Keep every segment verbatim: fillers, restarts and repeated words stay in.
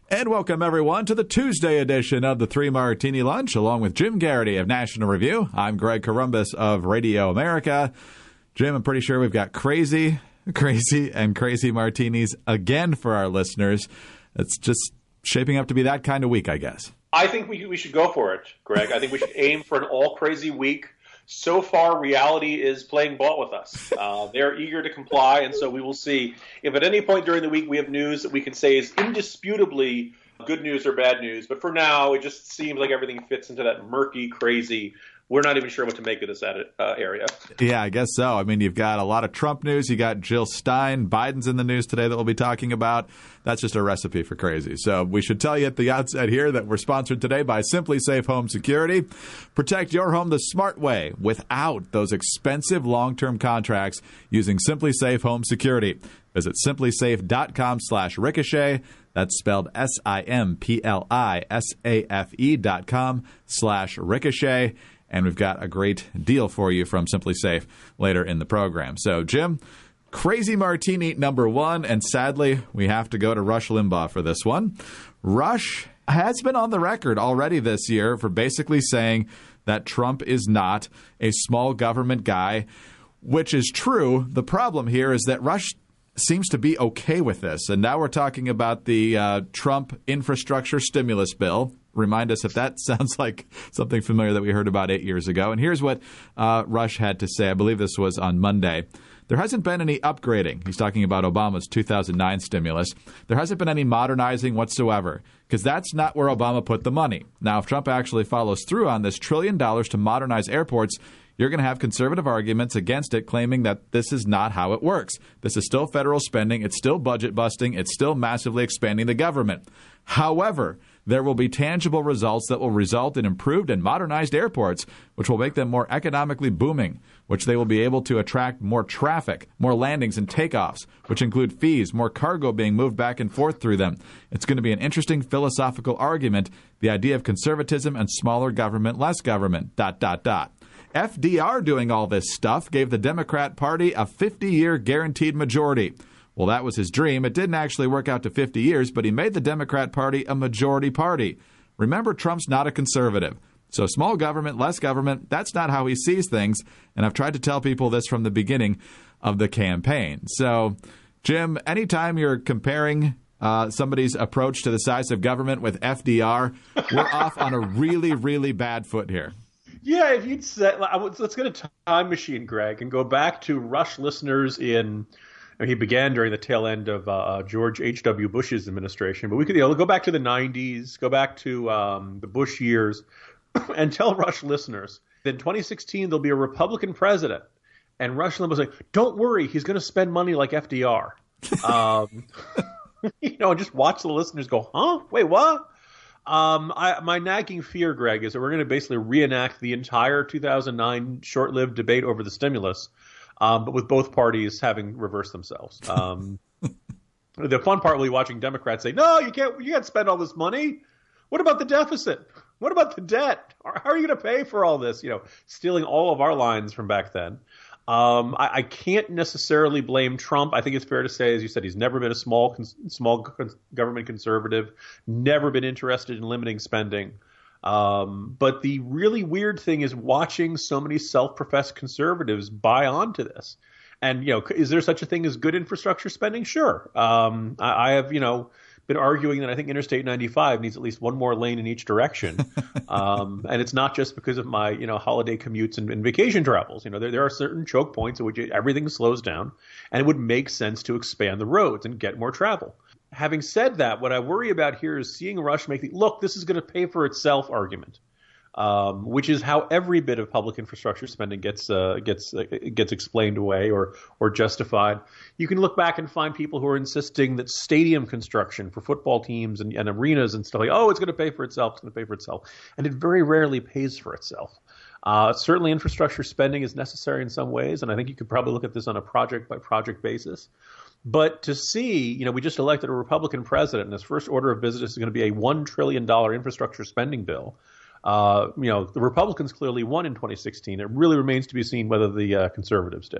And welcome, everyone, to the Tuesday edition of the Three Martini Lunch, along with Jim Garrity of National Review. I'm Greg Corombos of Radio America. Jim, I'm pretty sure we've got crazy, crazy, and crazy martinis again for our listeners. It's just shaping up to be that kind of week, I guess. I think we we should go for it, Greg. I think we should aim for an all-crazy week. So far, reality is playing ball with us. Uh, they're eager to comply, and so we will see if at any point during the week we have news that we can say is indisputably good news or bad news. But for now, it just seems like everything fits into that murky, crazy, we're not even sure what to make of this uh, area. Yeah, I guess so. I mean, you've got a lot of Trump news. You got Jill Stein. Biden's in the news today that we'll be talking about. That's just a recipe for crazy. So we should tell you at the outset here that we're sponsored today by SimpliSafe Home Security. Protect your home the smart way without those expensive long-term contracts using SimpliSafe Home Security. Visit SimpliSafe.com slash Ricochet. That's spelled S I M P L I S A F E dot com slash Ricochet. And we've got a great deal for you from SimpliSafe later in the program. So, Jim, crazy martini number one. And sadly, we have to go to Rush Limbaugh for this one. Rush has been on the record already this year for basically saying that Trump is not a small government guy, which is true. The problem here is that Rush seems to be okay with this. And now we're talking about the uh, Trump infrastructure stimulus bill. Remind us if that sounds like something familiar that we heard about eight years ago. And here's what uh, Rush had to say. I believe this was on Monday. There hasn't been any upgrading. He's talking about Obama's two thousand nine stimulus. There hasn't been any modernizing whatsoever because that's not where Obama put the money. Now, if Trump actually follows through on this trillion dollars to modernize airports, you're going to have conservative arguments against it, claiming that this is not how it works. This is still federal spending. It's still budget busting. It's still massively expanding the government. However, there will be tangible results that will result in improved and modernized airports, which will make them more economically booming, which they will be able to attract more traffic, more landings and takeoffs, which include fees, more cargo being moved back and forth through them. It's going to be an interesting philosophical argument, the idea of conservatism and smaller government, less government, dot, dot, dot. F D R doing all this stuff gave the Democrat Party a fifty-year guaranteed majority. Well, that was his dream. It didn't actually work out to fifty years, but he made the Democrat Party a majority party. Remember, Trump's not a conservative. So small government, less government, that's not how he sees things. And I've tried to tell people this from the beginning of the campaign. So, Jim, anytime you're comparing uh, somebody's approach to the size of government with F D R, we're off on a really, really bad foot here. Yeah, if you'd said, let's get a time machine, Greg, and go back to Rush listeners in, he began during the tail end of uh, George H W. Bush's administration, but we could you know, go back to the nineties, go back to um, the Bush years, and tell Rush listeners that in twenty sixteen there'll be a Republican president, and Rush Limbaugh was like, don't worry, he's going to spend money like F D R. Um, you know, and just watch the listeners go, huh? Wait, what? Um, I, my nagging fear, Greg, is that we're going to basically reenact the entire two thousand nine short-lived debate over the stimulus, um, but with both parties having reversed themselves. Um, the fun part will be watching Democrats say, "No, you can't. You can't spend all this money. What about the deficit? What about the debt? How are you going to pay for all this?" You know, stealing all of our lines from back then. Um, I, I can't necessarily blame Trump. I think it's fair to say, as you said, he's never been a small, cons- small cons- government conservative, never been interested in limiting spending. Um, but the really weird thing is watching so many self-professed conservatives buy onto this. And, you know, is there such a thing as good infrastructure spending? Sure. Um, I, I have, you know, been arguing that I think Interstate ninety-five needs at least one more lane in each direction. Um, and it's not just because of my, you know, holiday commutes and, and vacation travels. You know, there, there are certain choke points at which everything slows down, and it would make sense to expand the roads and get more travel. Having said that, what I worry about here is seeing Rush make the, look, this is going to pay for itself argument. Um, which is how every bit of public infrastructure spending gets uh, gets uh, gets explained away or or justified. You can look back and find people who are insisting that stadium construction for football teams and, and arenas and stuff like, oh, it's going to pay for itself, it's going to pay for itself, and it very rarely pays for itself. Uh, certainly, infrastructure spending is necessary in some ways, and I think you could probably look at this on a project by project basis. But to see, you know, we just elected a Republican president, and his first order of business is going to be a one trillion dollars infrastructure spending bill. Uh, you know, the Republicans clearly won in twenty sixteen. It really remains to be seen whether the uh, conservatives did.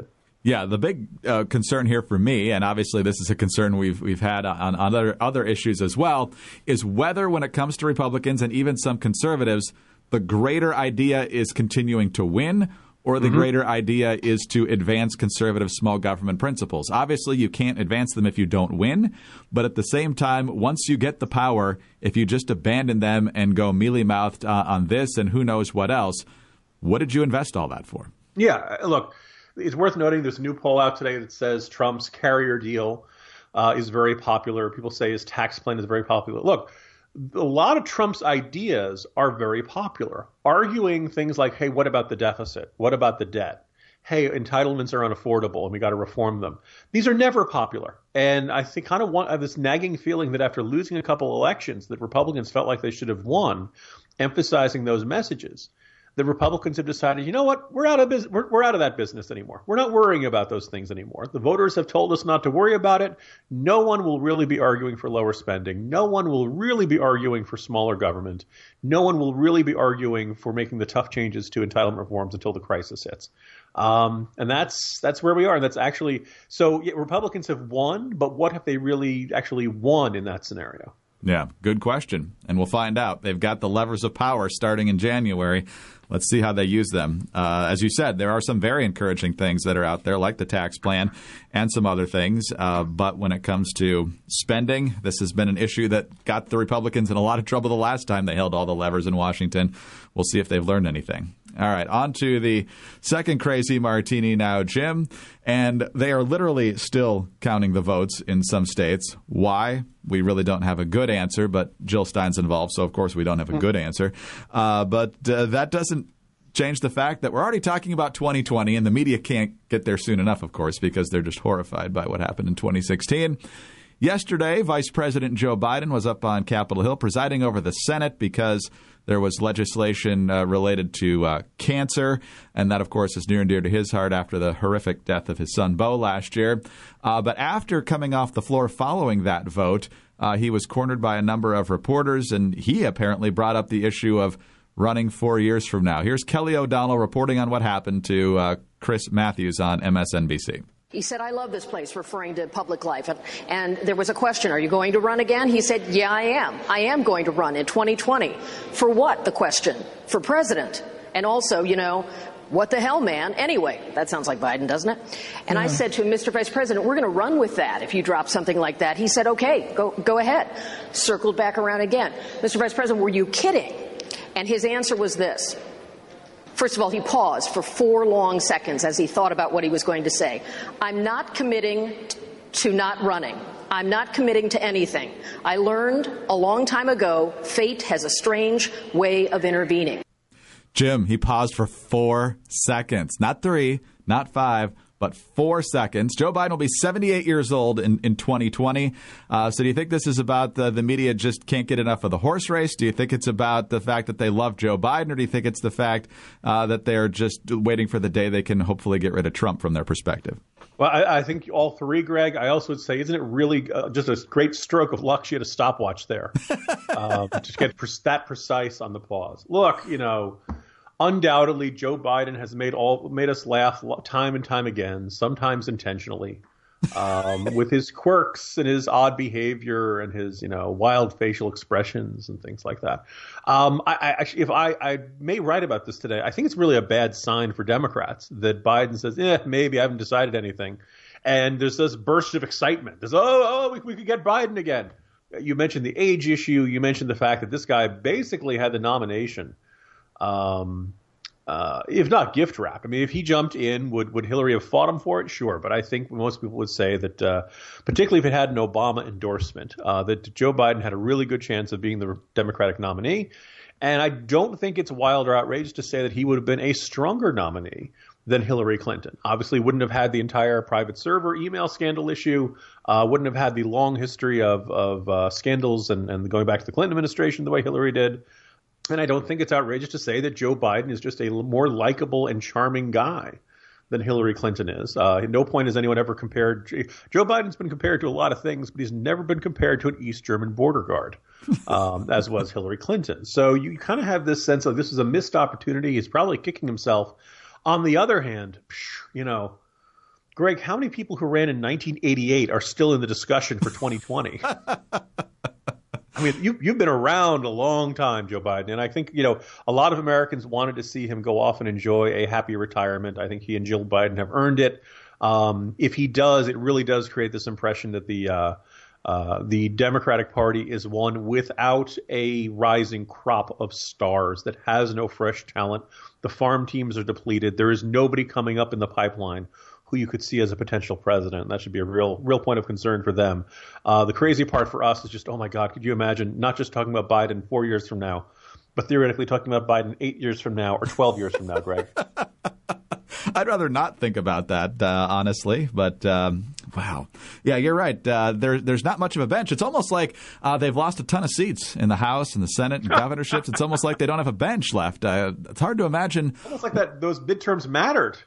Yeah, the big uh, concern here for me, and obviously this is a concern we've we've had on, on other other issues as well, is whether when it comes to Republicans and even some conservatives, the greater idea is continuing to win, or the mm-hmm. greater idea is to advance conservative small government principles. Obviously, you can't advance them if you don't win, but at the same time, once you get the power, if you just abandon them and go mealy-mouthed uh, on this and who knows what else, what did you invest all that for? Yeah, look. It's worth noting there's a new poll out today that says Trump's carrier deal uh, is very popular. People say his tax plan is very popular. Look, a lot of Trump's ideas are very popular, arguing things like, hey, what about the deficit? What about the debt? Hey, entitlements are unaffordable and we got to reform them. These are never popular. And I think kind of want, I have this nagging feeling that after losing a couple elections that Republicans felt like they should have won, emphasizing those messages, the Republicans have decided, you know what, we're out of business. We're, we're out of that business anymore. We're not worrying about those things anymore. The voters have told us not to worry about it. No one will really be arguing for lower spending. No one will really be arguing for smaller government. No one will really be arguing for making the tough changes to entitlement reforms until the crisis hits. Um, and that's that's where we are. And that's actually so. Yeah, Republicans have won, but what have they really actually won in that scenario? Yeah, good question. And we'll find out. They've got the levers of power starting in January. Let's see how they use them. Uh, as you said, there are some very encouraging things that are out there, like the tax plan and some other things. Uh, but when it comes to spending, this has been an issue that got the Republicans in a lot of trouble the last time they held all the levers in Washington. We'll see if they've learned anything. All right, on to the second crazy martini now, Jim. And they are literally still counting the votes in some states. Why? We really don't have a good answer, but Jill Stein's involved, so of course we don't have a good answer. Uh, but uh, that doesn't change the fact that we're already talking about twenty twenty, and the media can't get there soon enough, of course, because they're just horrified by what happened in twenty sixteen. Yesterday, Vice President Joe Biden was up on Capitol Hill presiding over the Senate because there was legislation uh, related to uh, cancer, and that, of course, is near and dear to his heart after the horrific death of his son, Beau, last year. Uh, but after coming off the floor following that vote, uh, he was cornered by a number of reporters, and he apparently brought up the issue of running four years from now. Here's Kelly O'Donnell reporting on what happened to uh, Chris Matthews on M S N B C. He said, I love this place, referring to public life. And there was a question, are you going to run again? He said, yeah, I am. I am going to run in twenty twenty. For what, the question? For president. And also, you know, what the hell, man? Anyway, that sounds like Biden, doesn't it? And yeah. I said to him, Mister Vice President, we're going to run with that if you drop something like that. He said, okay, go, go ahead. Circled back around again. Mister Vice President, were you kidding? And his answer was this. First of all, he paused for four long seconds as he thought about what he was going to say. I'm not committing to not running. I'm not committing to anything. I learned a long time ago, fate has a strange way of intervening. Jim, he paused for four seconds. Not three, not five, but four seconds. Joe Biden will be seventy-eight years old in, in twenty twenty. Uh, so do you think this is about the, the media just can't get enough of the horse race? Do you think it's about the fact that they love Joe Biden, or do you think it's the fact uh, that they're just waiting for the day they can hopefully get rid of Trump from their perspective? Well, I, I think all three, Greg. I also would say, isn't it really uh, just a great stroke of luck she had a stopwatch there uh, to get pre- that precise on the pause? Look, you know, undoubtedly, Joe Biden has made all made us laugh time and time again, sometimes intentionally, um, with his quirks and his odd behavior and his, you know, wild facial expressions and things like that. Um, I, I actually, if I, I may write about this today, I think it's really a bad sign for Democrats that Biden says, "Eh, maybe I haven't decided anything," and there's this burst of excitement. There's, "Oh, oh, we, we could get Biden again." You mentioned the age issue. You mentioned the fact that this guy basically had the nomination. Um, uh, if not gift wrapped. I mean, if he jumped in, would, would Hillary have fought him for it? Sure. But I think most people would say that, uh, particularly if it had an Obama endorsement, uh, that Joe Biden had a really good chance of being the Democratic nominee. And I don't think it's wild or outrageous to say that he would have been a stronger nominee than Hillary Clinton. Obviously wouldn't have had the entire private server email scandal issue, uh, wouldn't have had the long history of, of, uh, scandals and, and going back to the Clinton administration the way Hillary did. And I don't think it's outrageous to say that Joe Biden is just a more likable and charming guy than Hillary Clinton is. Uh, at no point has anyone ever compared – Joe Biden's been compared to a lot of things, but he's never been compared to an East German border guard, um, as was Hillary Clinton. So you kind of have this sense of this is a missed opportunity. He's probably kicking himself. On the other hand, you know, Greg, how many people who ran in nineteen eighty-eight are still in the discussion for twenty twenty? I mean, you, you've been around a long time, Joe Biden, and I think, you know, a lot of Americans wanted to see him go off and enjoy a happy retirement. I think he and Jill Biden have earned it. Um, if he does, it really does create this impression that the uh, uh, the Democratic Party is one without a rising crop of stars, that has no fresh talent. The farm teams are depleted. There is nobody coming up in the pipeline who you could see as a potential president. That should be a real, real point of concern for them. Uh, the crazy part for us is just, oh my God, could you imagine not just talking about Biden four years from now, but theoretically talking about Biden eight years from now or twelve years from now, Greg? I'd rather not think about that, uh, honestly. But um, wow, yeah, you're right. Uh, there, there's not much of a bench. It's almost like uh, they've lost a ton of seats in the House and the Senate and governorships. It's almost like they don't have a bench left. Uh, it's hard to imagine. Almost like that. Those midterms mattered.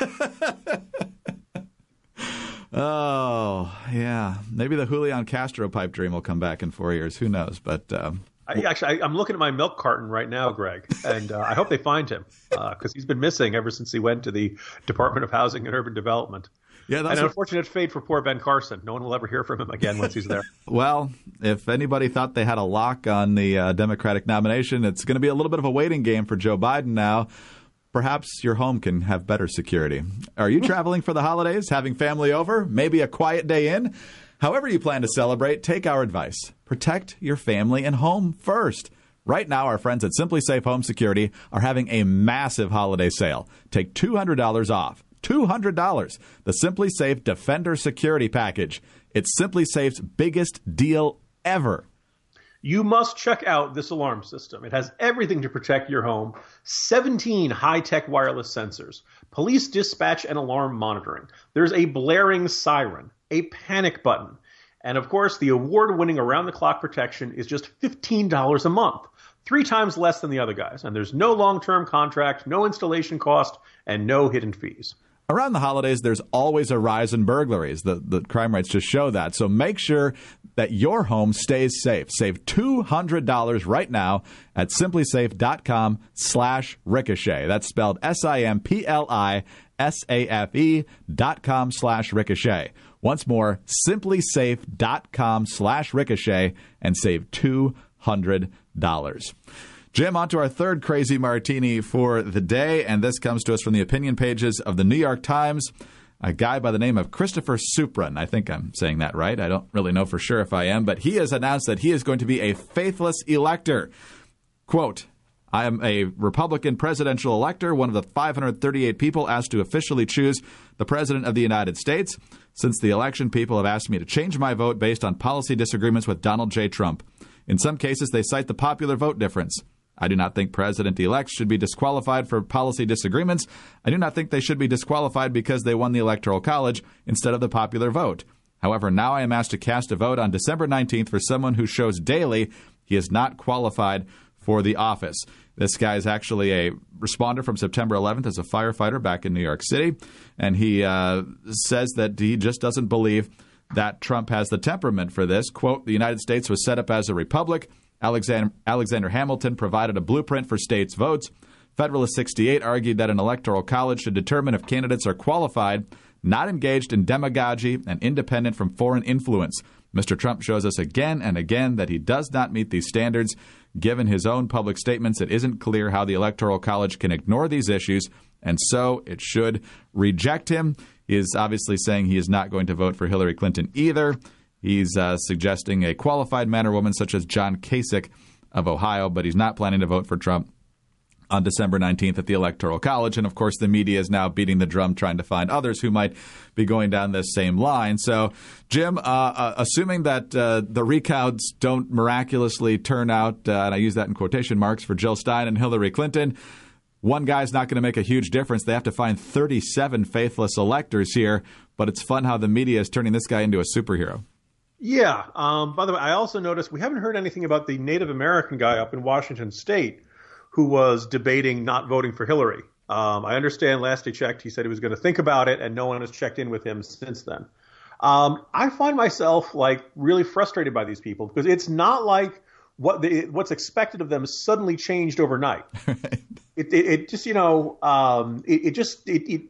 Oh, yeah. Maybe the Julian Castro pipe dream will come back in four years. Who knows? But um, I, actually, I, I'm looking at my milk carton right now, Greg, and uh, I hope they find him because uh, he's been missing ever since he went to the Department of Housing and Urban Development. Yeah, that's an a- unfortunate fate for poor Ben Carson. No one will ever hear from him again once he's there. Well, if anybody thought they had a lock on the uh, Democratic nomination, it's going to be a little bit of a waiting game for Joe Biden now. Perhaps your home can have better security. Are you traveling for the holidays, having family over, maybe a quiet day in? However you plan to celebrate, take our advice. Protect your family and home first. Right now, our friends at Simply Safe Home Security are having a massive holiday sale. Take two hundred dollars off. two hundred dollars. The Simply Safe Defender Security Package. It's Simply Safe's biggest deal ever. You must check out this alarm system. It has everything to protect your home. seventeen high-tech wireless sensors, police dispatch and alarm monitoring. There's a blaring siren, a panic button. And of course, the award-winning around-the-clock protection is just fifteen dollars a month, three times less than the other guys. And there's no long-term contract, no installation cost, and no hidden fees. Around the holidays, there's always a rise in burglaries. The, the crime rates just show that. So make sure that your home stays safe. Save two hundred dollars right now at simplysafe.com slash ricochet. That's spelled S I M P L I S A F E dot com slash ricochet. Once more, simplysafe.com slash ricochet and save two hundred dollars. Jim, on to our third crazy martini for the day, and this comes to us from the opinion pages of the New York Times. A guy by the name of Christopher Supran. I think I'm saying that right. I don't really know for sure if I am, but he has announced that he is going to be a faithless elector. Quote, I am a Republican presidential elector, one of the five hundred thirty-eight people asked to officially choose the President of the United States. Since the election, people have asked me to change my vote based on policy disagreements with Donald J. Trump. In some cases, they cite the popular vote difference. I do not think president-elects should be disqualified for policy disagreements. I do not think they should be disqualified because they won the Electoral College instead of the popular vote. However, now I am asked to cast a vote on December nineteenth for someone who shows daily he is not qualified for the office. This guy is actually a responder from September eleventh as a firefighter back in New York City, and he uh, says that he just doesn't believe that Trump has the temperament for this. Quote, the United States was set up as a republic. Alexander, Alexander Hamilton provided a blueprint for states' votes. Federalist sixty-eight argued that an electoral college should determine if candidates are qualified, not engaged in demagogy, and independent from foreign influence. Mister Trump shows us again and again that he does not meet these standards. Given his own public statements, it isn't clear how the Electoral College can ignore these issues, and so it should reject him. He is obviously saying he is not going to vote for Hillary Clinton either. He's uh, suggesting a qualified man or woman such as John Kasich of Ohio, but he's not planning to vote for Trump on December nineteenth at the Electoral College. And, of course, the media is now beating the drum trying to find others who might be going down this same line. So, Jim, uh, uh, assuming that uh, the recounts don't miraculously turn out, uh, and I use that in quotation marks, for Jill Stein and Hillary Clinton, one guy's not going to make a huge difference. They have to find thirty-seven faithless electors here, but it's fun how the media is turning this guy into a superhero. Yeah. Um, by the way, I also noticed we haven't heard anything about the Native American guy up in Washington State who was debating not voting for Hillary. Um, I understand last he checked, he said he was going to think about it, and no one has checked in with him since then. Um, I find myself like really frustrated by these people because it's not like what the, what's expected of them suddenly changed overnight. Right. It, it, it just, you know, um, it, it just it, it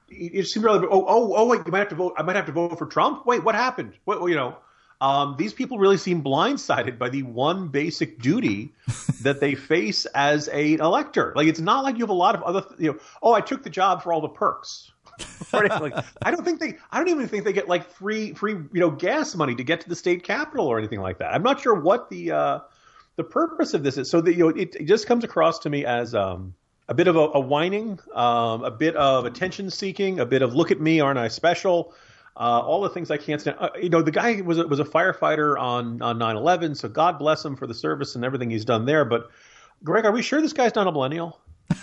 it, it seemed rather. Oh, oh, oh! Wait, you might have to vote. I might have to vote for Trump. Wait, what happened? What, you know? Um, these people really seem blindsided by the one basic duty that they face as a elector. Like, it's not like you have a lot of other, you know, oh, I took the job for all the perks. Like, I don't think they, I don't even think they get like free, free, you know, gas money to get to the state capitol or anything like that. I'm not sure what the, uh, the purpose of this is. So that, you know, it, it just comes across to me as, um, a bit of a, a whining, um, a bit of attention seeking, a bit of look at me, aren't I special? Uh, all the things I can't stand. Uh, you know, the guy was a, was a firefighter on, on nine eleven, so God bless him for the service and everything he's done there. But, Greg, are we sure this guy's not a millennial?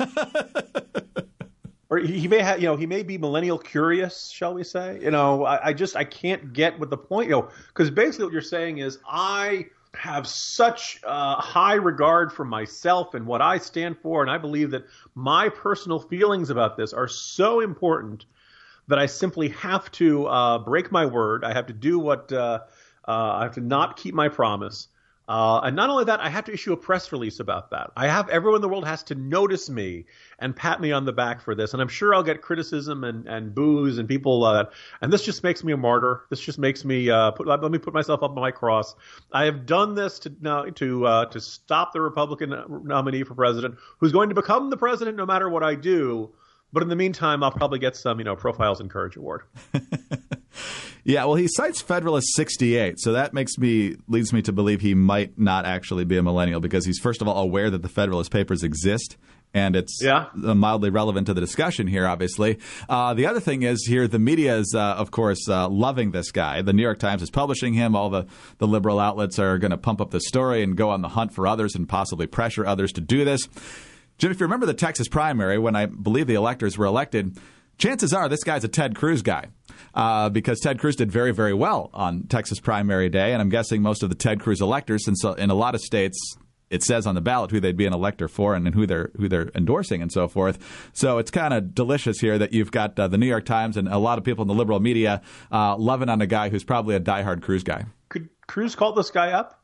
Or he, he may have, you know, he may be millennial curious, shall we say? You know, I, I just I can't get what the point, you know, because basically what you're saying is I have such uh, high regard for myself and what I stand for, and I believe that my personal feelings about this are so important that I simply have to uh, break my word. I have to do what uh, uh, I have to not keep my promise. Uh, and not only that, I have to issue a press release about that. I have everyone in the world has to notice me and pat me on the back for this. And I'm sure I'll get criticism and, and boos and people. Uh, and this just makes me a martyr. This just makes me uh, put, let me put myself up on my cross. I have done this to uh, to uh, to stop the Republican nominee for president, who's going to become the president no matter what I do. But in the meantime, I'll probably get some, you know, Profiles in Courage Award. Yeah, well, he cites Federalist sixty-eight, so that makes me leads me to believe he might not actually be a millennial because he's, first of all, aware that the Federalist Papers exist, and it's yeah. mildly relevant to the discussion here, obviously. Uh, the other thing is here, the media is, uh, of course, uh, loving this guy. The New York Times is publishing him. All the, the liberal outlets are going to pump up the story and go on the hunt for others and possibly pressure others to do this. Jim, if you remember the Texas primary, when I believe the electors were elected, chances are this guy's a Ted Cruz guy uh, because Ted Cruz did very, very well on Texas primary day. And I'm guessing most of the Ted Cruz electors, since in a lot of states it says on the ballot who they'd be an elector for and, and who they're who they're endorsing and so forth. So it's kind of delicious here that you've got uh, the New York Times and a lot of people in the liberal media uh, loving on a guy who's probably a diehard Cruz guy. Could Cruz call this guy up?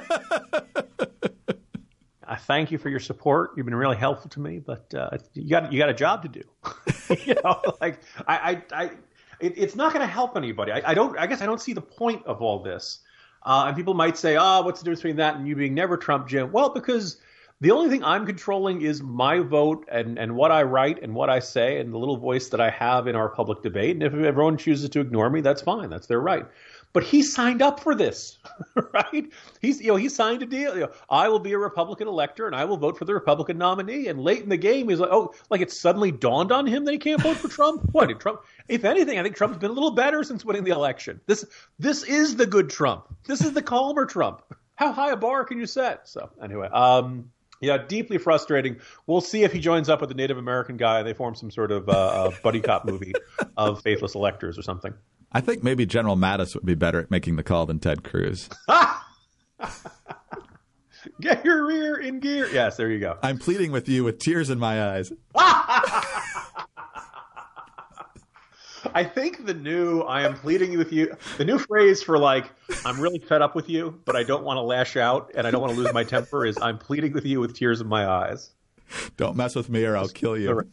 I thank you for your support. You've been really helpful to me, but uh, you got you got a job to do. you know, like I, I, I it, it's not going to help anybody. I, I don't. I guess I don't see the point of all this. Uh, and people might say, "Oh, what's the difference between that and you being never Trump, Jim?" Well, because the only thing I'm controlling is my vote and and what I write and what I say and the little voice that I have in our public debate. And if everyone chooses to ignore me, that's fine. That's their right. But he signed up for this, right? He's, you know, he signed a deal. You know, I will be a Republican elector and I will vote for the Republican nominee. And late in the game, he's like, oh, like it suddenly dawned on him that he can't vote for Trump. What did Trump? If anything, I think Trump's been a little better since winning the election. This, this is the good Trump. This is the calmer Trump. How high a bar can you set? So anyway, um, yeah, deeply frustrating. We'll see if he joins up with the Native American guy and they form some sort of uh, buddy cop movie of faithless electors or something. I think maybe General Mattis would be better at making the call than Ted Cruz. Get your rear in gear. Yes, there you go. I'm pleading with you with tears in my eyes. I think the new I am pleading with you, the new phrase for like, I'm really fed up with you, but I don't want to lash out and I don't want to lose my temper is I'm pleading with you with tears in my eyes. Don't mess with me or I'll kill you.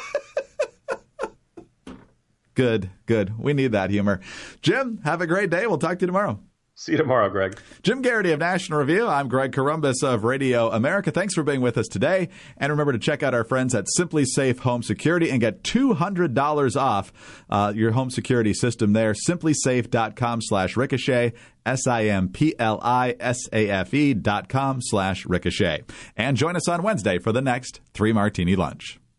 Good, good. We need that humor. Jim, have a great day. We'll talk to you tomorrow. See you tomorrow, Greg. Jim Garrity of National Review. I'm Greg Corombos of Radio America. Thanks for being with us today. And remember to check out our friends at Simply Safe Home Security and get two hundred dollars off uh, your home security system there. SimplySafe.com slash Ricochet. S I M P L I S A F E dot com slash Ricochet. And join us on Wednesday for the next Three Martini Lunch.